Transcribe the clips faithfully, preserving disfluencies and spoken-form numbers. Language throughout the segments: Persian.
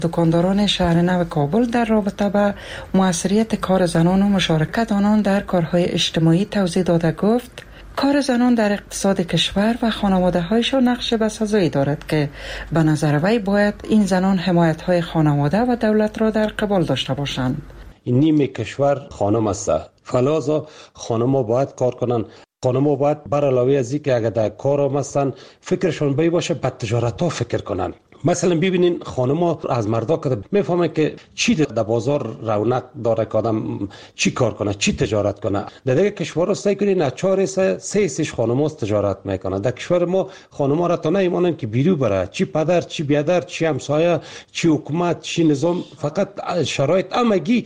دکانداران شهر نو کابل در رابطه با موثریت کار زنان و مشارکت آنان در کارهای اجتماعی توضیح داده گفت کار زنان در اقتصاد کشور و خانواده هایشان نقش بسزایی دارد که به نظر وی باید این زنان حمایت های خانواده و دولت را در قبال داشته باشند. این نیم کشور خانم است، فلازا خانم ها باید کار کنند. خانم ها باید بر علاوه از اینکه اگر در کار هم هستن فکرشون بی باشه به تجارت ها فکر کنن. مثلا ببینین خانم ها از مردا که میفهمن که چی در بازار رونق داره که آدم چی کار کنه، چی تجارت کنه. در دیگه کشور رو سعی کنین از چهار سه سه سش خانم ها تجارت میکنن. در کشور ما خانم ها را تا نمیمانن که بیرو بره، چی پدر چی بیادر چی همسایه چی حکومت چی نظام، فقط شرایط همگی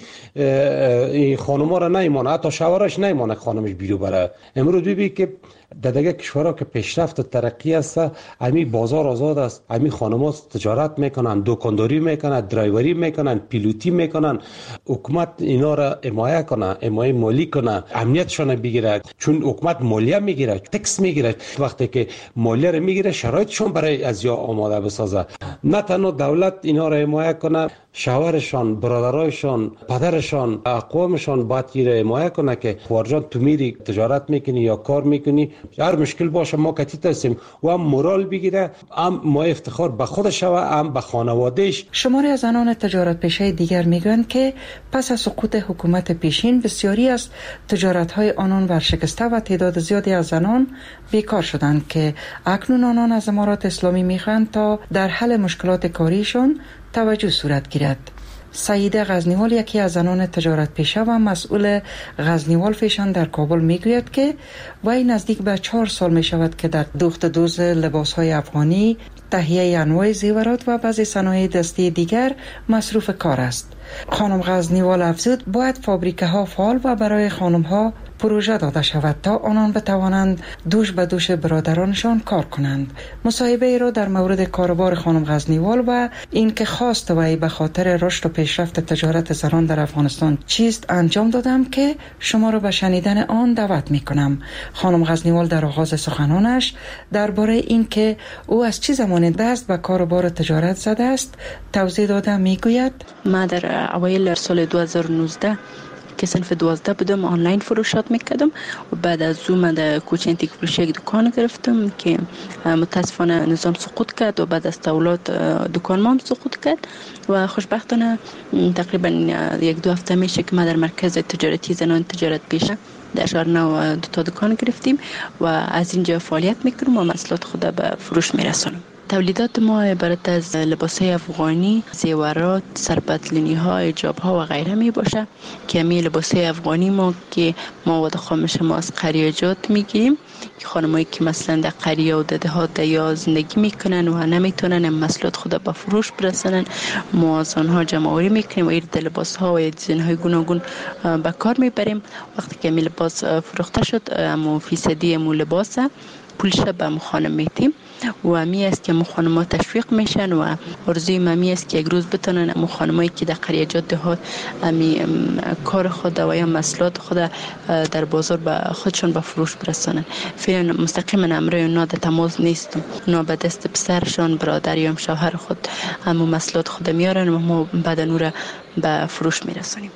این خانم ها را نمیمانه، حتی شوهرش نمیمانه خانمش بیرو بره. امروز ببین که در دیگه کشورها که پیشرفت و ترقی است، امی بازار آزاد است، امی خانم‌ها تجارت میکنن، دکانداری میکنن، درایوری میکنن، پیلوتی میکنن. حکومت اینا را حمایت کنه، حمایت مالی کنه، امنیتشون بگیره، چون حکومت مالیه میگیره، تکس میگیره. وقتی که مالیه را میگیره شرایطشون برای از یا آماده بسازه. نه تنها دولت اینا را حمایت کنه، شوهرشان، برادرایشان، پدرشان، اقوامشان باید ایره حمایت کنه که خارجان تو میری تجارت میکنی یا کار میکنی، هر مشکل باشه ما کتیت هستیم و هم مورال بگیره، هم ما افتخار به خودش و هم به خانوادهش. شماری از زنان تجارت پیشه دیگر میگویند که پس از سقوط حکومت پیشین بسیاری از تجارت‌های آنان ورشکسته و تعداد زیادی از زنان بیکار شدند که اکنون آنان از امارات اسلامی میخواهند تا در حل مشکلات کاریشان توجه صورت گیرد. سعیده غزنیوال یکی از زنان تجارت پیشه و مسئول غزنیوال فیشن در کابل میگوید که وی نزدیک به چهار سال می شود که در دوخت دوز لباس های افغانی، تهیه انواع زیورات و بعضی صنایع دستی دیگر مصروف کار است. خانم غزنیوال افزود باید فابریکه ها فعال و برای خانم ها پروژه داده شود تا آنان بتوانند دوش به دوش برادرانشان کار کنند. مصاحبه ای را در مورد کاروبار خانم غزنیوال و اینکه خواست وی به خاطر رشد و پیشرفت تجارت زنان در افغانستان چیست انجام دادم که شما را به شنیدن آن دعوت می کنم. خانم غزنیوال در آغاز سخنانش درباره اینکه او از چه زمان دست به کاروبار تجارت زده است توضیح داده می گوید: ما در اوایل سال دو هزار و نوزده که صنف دوازده بودم آنلاین فروشات میکردم و بعد از اون در کوچنتیک فروشی یک دکان گرفتم که متاسفانه نظام سقوط کرد و بعد از تولد دکان ما هم سقوط کرد و خوشبختانه تقریبا یک دو هفته میشه که ما در مرکز تجارتی زنان تجارت پیشه در شهر نو دو تا دکان گرفتیم و از اینجا فعالیت میکنم و محصولات خود به فروش میرسونم. تولیدات ما عبارت از لباس‌های افغانی، زیورات، سرپتلینی ها، حجاب ها و غیره می باشه که می لباس‌های افغانی ما که مواد خامش ما از قریجات میگیریم که خانمایی که مثلا در قریه و دهات یا زندگی میکنن و نمیتونن محصولات خود به فروش برسونن، ما از آنها جمع آوری میکنیم و این لباس ها و دیزاین های گوناگون به کار میبریم. وقتی که می لباس فروخته شد اما فیصدی مو لباس پولش به مو خانم میتیم و امی است که مو خانم‌ها تشویق میشن و آرزوی ممی است که یک روز بتونن مو خانمایی که در قریجات دهات امی کار خود و یا محصولات خود در بازار به خودشون به فروش برسونن. فعلا مستقیما امروی اونا در تماس نیستم، اونا به دست پسرشان، برادر یا شوهر خود امو محصولات خود میارن و ما بعد نور به فروش میرسونیم.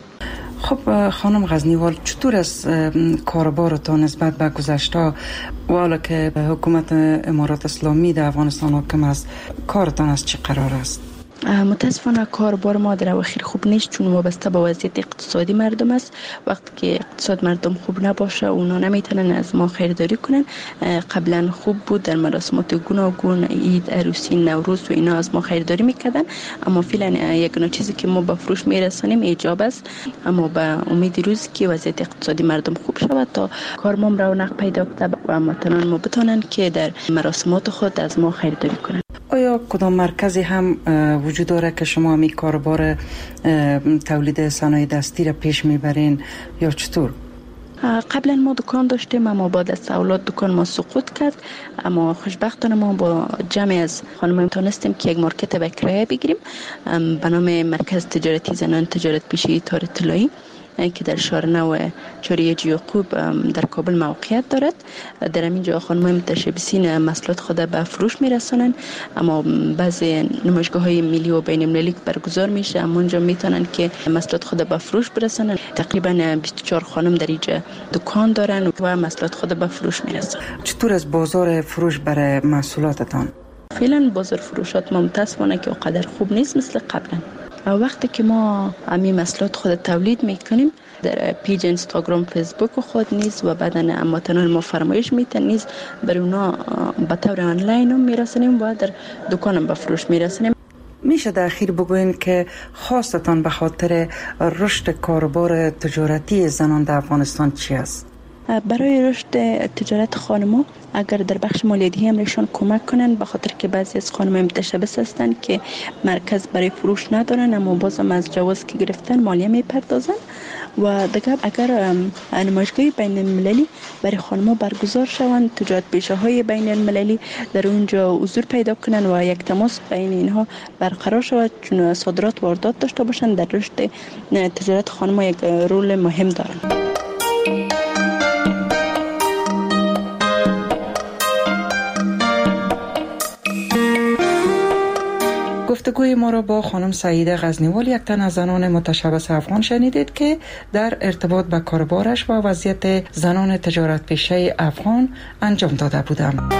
خب خانم غزنیوال، چطور از کاروبارتان نسبت به گذشته و حالا که حکومت امارات اسلامی در افغانستان حاکم است کارتان از چه قرار است؟ متاسفانه کاروبار ما در اواخر خوب نیست، چون وابسته به وضعیت اقتصادی مردم است. وقتی که اقتصاد مردم خوب نباشه اونا نمیتونن از ما خریداری کنن. قبلا خوب بود، در مراسمات گوناگون، عید، عروسی، نوروز و اینا از ما خریداری میکردن، اما فعلا یک چیزی که ما به فروش میرسانیم ایجاب است. اما به امید روزی که وضعیت اقتصادی مردم خوب شود تا کار ما رونق پیدا کنه و هموطنان ما بتونن که در مراسمات خود از ما خریداری کنن. آیا کدام مرکزی هم وجود داره که شما می کاربار تولید صنایع دستی را پیش میبرین یا چطور؟ قبلا ما دکان داشتیم اما بعد از تولد دکان ما سقوط کرد، اما خوشبختانه ما با جمع از خانم تونستیم که یک مارکت به کرایه بگیریم به نام مرکز تجارتی زنان تجارت پیشه تار طلایی که در شهر نو چوریج یعقوب در کابل موقعیت دارد. در اینجا خانم‌های متشبثین محصولات خود به فروش میرسانند، اما بعضی نمایشگاه‌های ملی و بین‌المللی برگزار میشه، اما اونجا میتونن که محصولات خود به فروش برسانند. تقریبا بیست و چهار خانم در اینجا دکان دارن و محصولات خود به فروش میرسانند. چطور از بازار فروش برای محصولاتتان؟ فعلا بازار فروشات ما متاسفانه که اونقدر خوب نیست مثل قبلا. وقتی که ما همین محصولات خود تولید میکنیم در پیج اینستاگرام، فیسبوک خود نیز و بعدا اما تنها ما فرمایش میتن نیز برای اونا به طور آنلاین هم میرسونیم و در دکانم به فروش میرسونیم. میشه در اخیر بگوین که خواستتان به خاطر رشد کاروبار تجارتی زنان در افغانستان چی است؟ برای رشد تجارت خانم‌ها اگر در بخش مالیاتی هم ایشان کمک کنن، به خاطر که بعضی از خانم‌ها متشبث هستند که مرکز برای فروش ندارن اما بازم از جواز که گرفتن مالیه میپردازن. و دیگه اگر نمایشگاه بین المللی برای خانم‌ها برگزار شوند، تجارت پیشه‌های بین المللی در اونجا حضور پیدا کنن و یک تماس بین اینها برقرار شود، چون صادرات و واردات داشته باشند، در رشد تجارت خانم‌ها یک رول مهم دارند. گفتگوی ما را با خانم سعیده غزنیوال، یک تن از زنان متشبث افغان شنیدید که در ارتباط با کاربارش و وضعیت زنان تجارت پیشه افغان انجام داده بودم.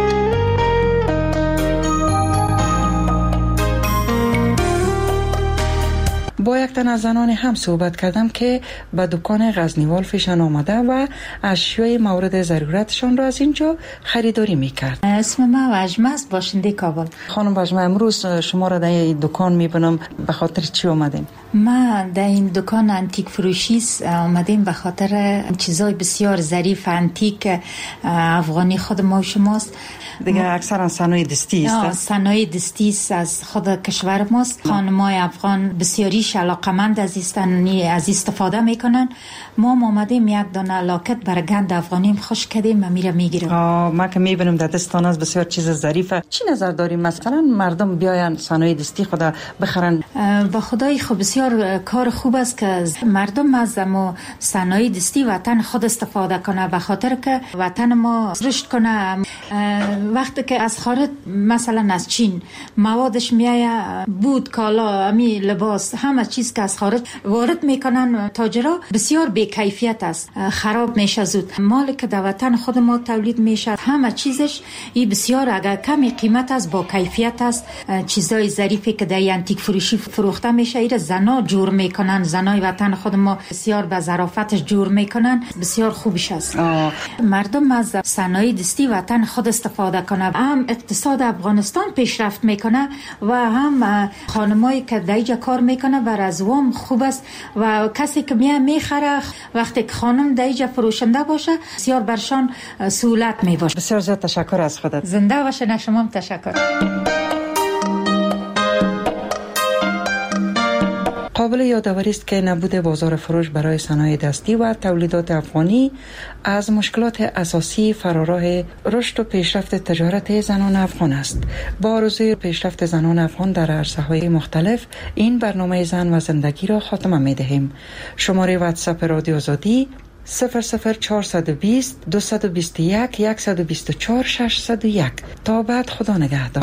با یک تن از زنان هم صحبت کردم که به دکان غزنیوال فیشن آمده و اشیای مورد ضرورتشان را از اینجا خریداری میکرد. اسم من وجمه است، باشنده کابل. خانم وجمه، امروز شما را در این دکان میبینم، به خاطر چی آمدین؟ ما در این دکان انتیک فروشی آمدیم به خاطر چیزای بسیار ظریف انتیک افغانی خود ما و شماست. دیگه اکثرا صنایع دستی است. صنایع دستی است از خود کشور ماست. خانم‌های افغان بسیاریش علاقمند از استانی از استفاده میکنن. ما آمدیم یک دانه لاکت بر گند افغانیم خوش کردیم و میره میگیرم. ما که میبینم در دستان از بسیار چیز ظریفه. چی نظر داریم مثلا مردم بیاین صنایع دستی خدا بخرن؟ با خدای خو بسیار کار خوب است که مردم از ما صنایع دستی وطن خود استفاده کنه، به خاطر که وطن ما رشد کنه. وقتی که از خارج مثلا از چین موادش میایه، بود، کالا، امی لباس، همه چیز که از خارج وارد میکنن تاجرها بسیار بی کیفیت است، خراب میشه زود. مال که در وطن خود ما تولید میشه همه چیزش ای بسیار اگر کمی قیمت است با کیفیت است. چیزای ظریفی که در انتیک فروشی فروخته میشه ایره زنا جور میکنن، زنای وطن خود ما بسیار به ظرافتش جور میکنن، بسیار خوبش است. آه. مردم از صنایع دستی وطن خود استفاده کنه، هم اقتصاد افغانستان پیشرفت میکنه و هم خانمایی که دیجا کار میکنه بر از وام خوب است و کسی که میه میخره وقتی که خانم دیجا فروشنده باشه بسیار برشان سهولت میباشه. بسیار زیاد تشکر از خودت. زنده باشه. نه شما هم تشکر. قابل یادآوری است که نبود بازار فروش برای صنایع دستی و تولیدات افغانی از مشکلات اساسی فراراه رشد و پیشرفت تجارت زنان افغان است. با آرزوی پیشرفت زنان افغان در عرصه‌های مختلف این برنامه زن و زندگی را خاتمه می‌دهیم. شماره واتساپ رادیو آزادی صفر صفر چهارصد و بیست دویست و بیست و یک صد و بیست و چهار ششصد و یک. تا بعد، خدا نگهدار.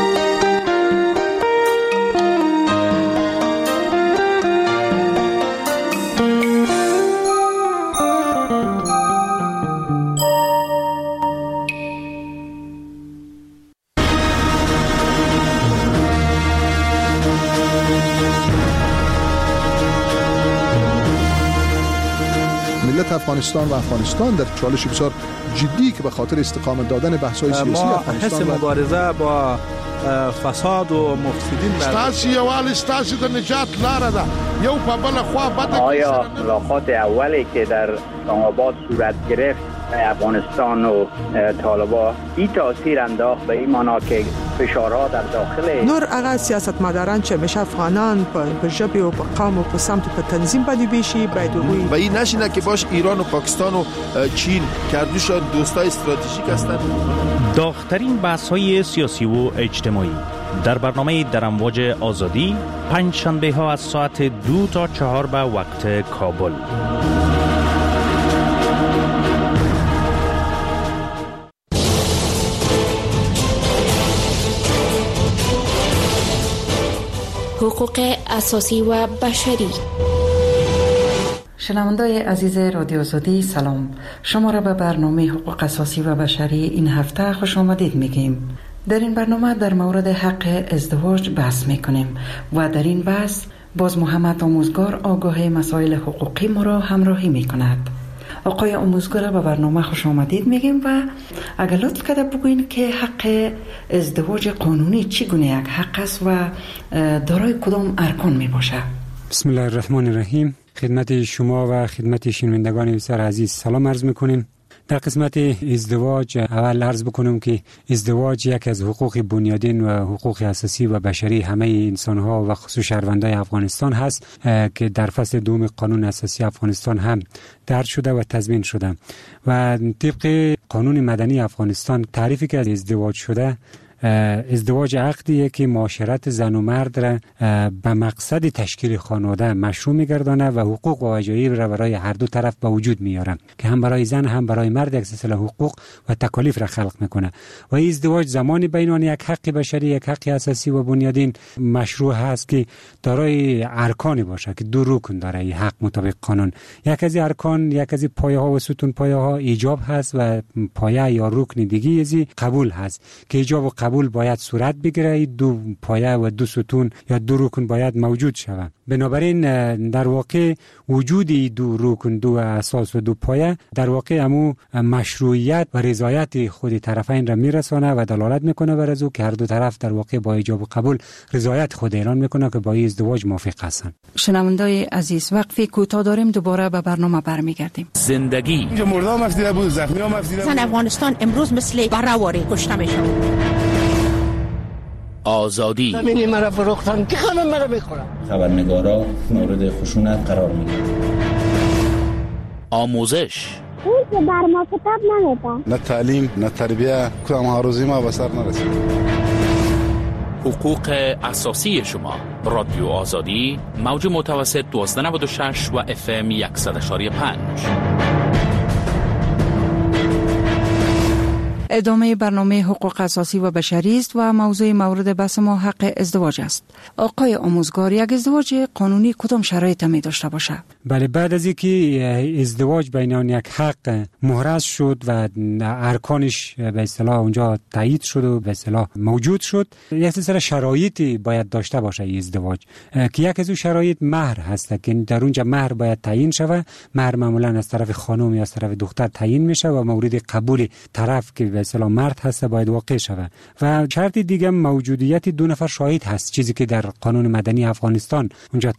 افغانستان و افغانستان در چالش بسیار جدی که به خاطر استقامت دادن بحث‌های سیاسی افغانستان ما حس مبارزه با فساد و مفسدین ستاسي یوال ستاسي د نجات لاره ده یو په بل خوا بده. آیا ملاقات اولی که در اسلام آباد صورت گرفت افغانستان و طالبان این تاثیر انداخت به این معنا که فشارها در داخل نور هغه سیاستمداران چې مشه افغانان په ژبه او په قوم او په سمت په تنظیم باندې بشي باید وي و این نشینه که باش ایران و پاکستان و چین کردوشان دوستای استراتژیک هستند. داغ‌ترین بحث‌های سیاسی و اجتماعی در برنامه در امواج آزادی پنج شنبه ها از ساعت دو تا چهار به وقت کابل. حقوق اساسی و بشری. شنوندای عزیز رادیو آزادی سلام، شما را به برنامه حقوق اساسی و بشری این هفته خوش آمدید میگیم. در این برنامه در مورد حق ازدواج بحث میکنیم و در این بحث باز محمد آموزگار آگاه مسائل حقوقی ما را همراهی میکند. آقای آموزگار به برنامه خوش آمدید میگیم و اگر لطف کرده بگوین که حق ازدواج قانونی چگونه یک حق است و دارای کدام ارکان می باشه؟ بسم الله الرحمن الرحیم. خدمت شما و خدمت شنوندگان بسیار عزیز سلام عرض میکنیم. در قسمت ازدواج اول عرض بکنم که ازدواج یک از حقوق بنیادین و حقوق اساسی و بشری همه انسان‌ها و خصوص شهروندان افغانستان هست که در فصل دوم قانون اساسی افغانستان هم درج شده و تضمین شده و طبق قانون مدنی افغانستان تعریفی که از ازدواج شده، ازدواج عقدیه که معاشرت زن و مرد را به مقصد تشکیل خانواده مشروع می‌گردانه و حقوق و وجایب را برای هر دو طرف به وجود میاره که هم برای زن هم برای مرد یک سلسله حقوق و تکالیف را خلق میکنه و این ازدواج زمانی بین آن یک حق بشری، یک حق اساسی و بنیادین مشروع هست که دارای ارکانی باشه که دو رکن داره این حق مطابق قانون. یک از ارکان، یک از پایه ها و ستون پایه ها ایجاب هست و پایه یا رکن دیگه ازی قبول هست که ایجاب و قبول باید صورت بگیره. دو پایه و دو ستون یا دو رکن باید موجود شود. بنابراین در واقع وجودی دو رکن، دو اساس و دو پایه در واقع همو مشروعیت و رضایت خود طرفین را میرسانه و دلالت میکنه بر از او که هر دو طرف در واقع با ایجاب و قبول رضایت خود اعلان میکنه که با این ازدواج موافق هستند. شنوندای عزیز وقفه کوتاه داریم، دوباره به برنامه برمیگردیم. زندگی اینجا مردم افسیده بود، زخمی هم افسیده بود. زن افغانستان امروز مثل براواری کشته میشه. آزادی زمینی مرا فروختن که خانم مرا بخورم. خبرنگارا مورد خشونت قرار میگیرن. آموزش اون که بر ما کتاب نمیده. نه تعلیم نه تربیه، کدام هاروزی ما به سر نرسید. حقوق اساسی شما. رادیو آزادی موج متوسط دویست و نود و شش و اف ام صد و یک و پنج. ادامه برنامه حقوق اساسی و بشری است و موضوع مورد بحث ما حق ازدواج است. آقای آموزگار، یک ازدواج قانونی کدام شرایط می داشته باشه؟ بله، بعد از اینکه ازدواج بین آن یک حق محرز شد و ارکانش به اصطلاح اونجا تایید شد و به اصطلاح موجود شد، یک سلسله شرایطی باید داشته باشه این ازدواج که یک از اون شرایط مهر هست که در اونجا مهر باید تعیین شود. مهر معمولا از طرف خانم یا از طرف دختر تعیین میشه و مورد قبول طرف که به اصطلاح مرد هست باید واقع شود. و شرط دیگه موجودیت دو نفر شاهد هست، چیزی که در قانون مدنی افغانستان اونجا